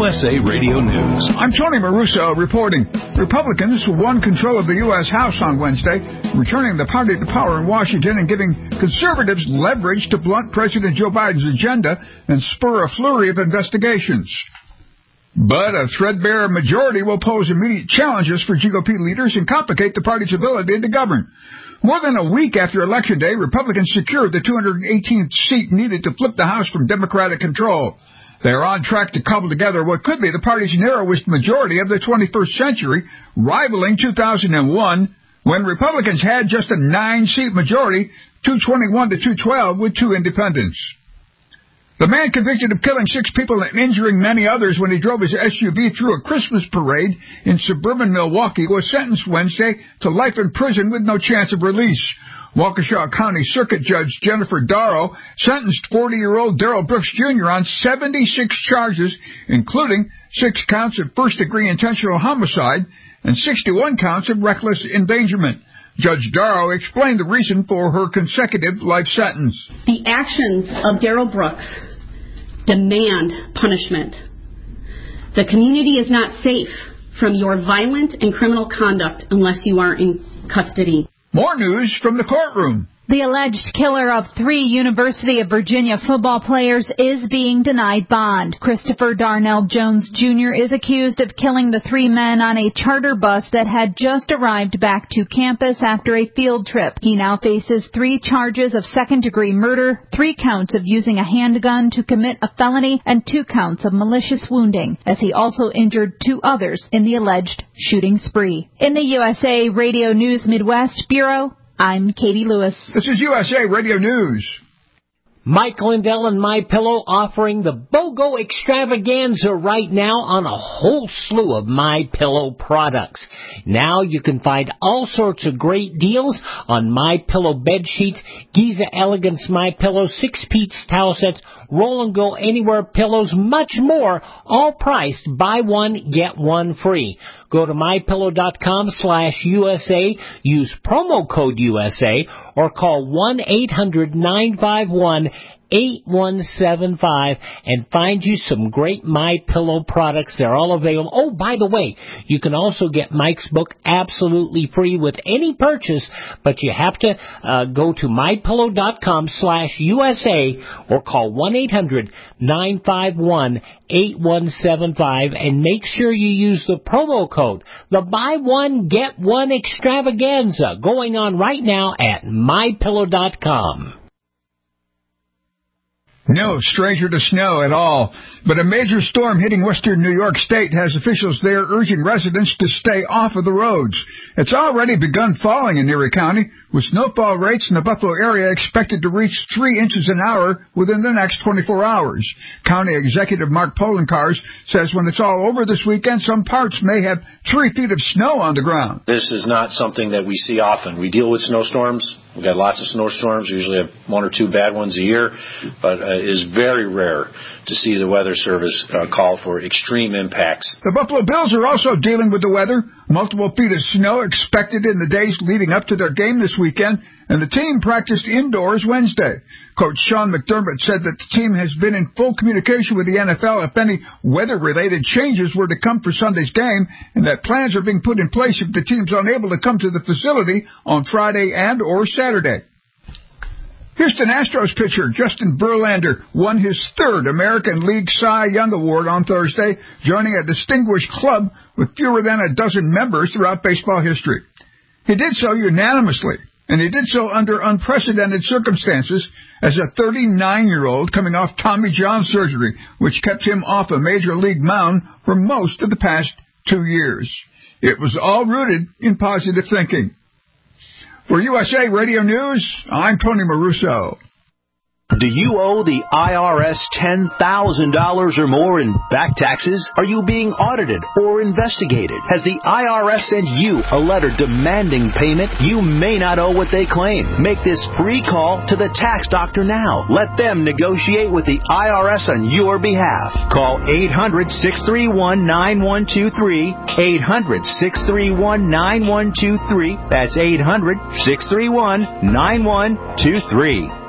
USA Radio News. I'm Tony Maruso reporting. Republicans won control of the U.S. House on Wednesday, returning the party to power in Washington and giving conservatives leverage to blunt President Joe Biden's agenda and spur a flurry of investigations. But a threadbare majority will pose immediate challenges for GOP leaders and complicate the party's ability to govern. More than a week after Election Day, Republicans secured the 218th seat needed to flip the House from Democratic control. They are on track to cobble together what could be the party's narrowest majority of the 21st century, rivaling 2001, when Republicans had just a 9-seat majority, 221 to 212, with 2 independents. The man convicted of killing 6 people and injuring many others when he drove his SUV through a Christmas parade in suburban Milwaukee was sentenced Wednesday to life in prison with no chance of release. Waukesha County Circuit Judge Jennifer Darrow sentenced 40-year-old Darrell Brooks Jr. on 76 charges, including 6 counts of first-degree intentional homicide and 61 counts of reckless endangerment. Judge Darrow explained the reason for her consecutive life sentence. The actions of Darrell Brooks demand punishment. The community is not safe from your violent and criminal conduct unless you are in custody. More news from the courtroom. The alleged killer of 3 University of Virginia football players is being denied bond. Christopher Darnell Jones Jr. is accused of killing the 3 men on a charter bus that had just arrived back to campus after a field trip. He now faces 3 charges of second-degree murder, 3 counts of using a handgun to commit a felony, and 2 counts of malicious wounding, as he also injured 2 others in the alleged shooting spree. In the USA Radio News Midwest Bureau, I'm Katie Lewis. This is USA Radio News. Mike Lindell and MyPillow offering the BOGO extravaganza right now on a whole slew of MyPillow products. Now you can find all sorts of great deals on MyPillow bed sheets, Giza Elegance MyPillow 6-piece towel sets, Roll and Go Anywhere pillows, much more, all priced buy one, get one free. Go to mypillow.com/USA, use promo code USA, or call 1-800-951-8175 and find you some great MyPillow products. They're all available. Oh, by the way, you can also get Mike's book absolutely free with any purchase, but you have to go to mypillow.com/USA or call 1-800-951-8175 and make sure you use the promo code. The buy one, get one extravaganza going on right now at mypillow.com. No stranger to snow at all, but a major storm hitting western New York State has officials there urging residents to stay off of the roads. It's already begun falling in Erie County, with snowfall rates in the Buffalo area expected to reach 3 inches an hour within the next 24 hours. County Executive Mark Polenkars says when it's all over this weekend, some parts may have 3 feet of snow on the ground. This is not something that we see often. We deal with snowstorms. We've got lots of snowstorms. We usually have 1 or 2 bad ones a year, but it is very rare to see the Weather Service call for extreme impacts. The Buffalo Bills are also dealing with the weather. Multiple feet of snow expected in the days leading up to their game this weekend, and the team practiced indoors Wednesday. Coach Sean McDermott said that the team has been in full communication with the NFL if any weather-related changes were to come for Sunday's game, and that plans are being put in place if the team's unable to come to the facility on Friday and or Saturday. Houston Astros pitcher Justin Verlander won his 3rd American League Cy Young Award on Thursday, joining a distinguished club with fewer than a dozen members throughout baseball history. He did so unanimously, and he did so under unprecedented circumstances as a 39-year-old coming off Tommy John surgery, which kept him off a major league mound for most of the past 2 years. It was all rooted in positive thinking. For USA Radio News, I'm Tony Maruso. Do you owe the IRS $10,000 or more in back taxes? Are you being audited or investigated? Has the IRS sent you a letter demanding payment? You may not owe what they claim. Make this free call to the tax doctor now. Let them negotiate with the IRS on your behalf. Call 800-631-9123. 800-631-9123. That's 800-631-9123.